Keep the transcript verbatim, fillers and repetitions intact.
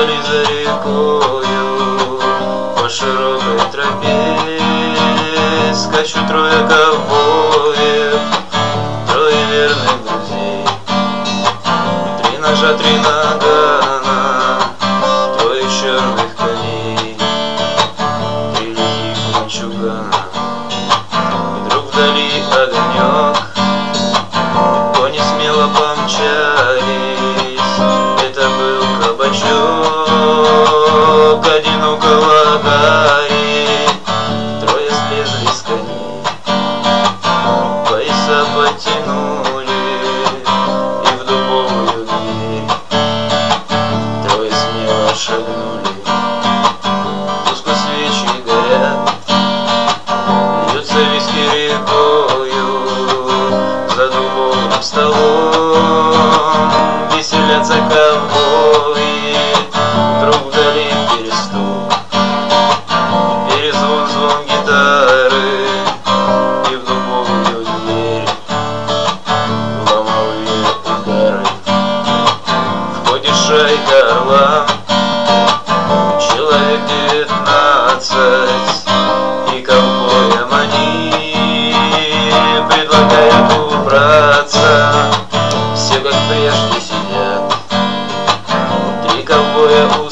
вдали за рекою по широкой тропе скачут трое ковбоев, трое верных друзей. Три ножа, три нагана, трое черных коней, три лихих мальчугана. Вдруг вдали огонек, кони смело помчались. Это был кабачок одинокого Гарри. Трое слезли с коней, пояса потянули и в дубовую дверь трое смело шагнули. Тускло свечи горят, льется виски рекою, за дубовым столом веселятся ковбои. Вдруг вдали перестук, перезвон, звон гитары, и в дубовую дверь ломовые удары. Входит шайка орла, человек девятнадцать, и ковбоям они предлагают убраться. Все как прежде сидят, три ковбоя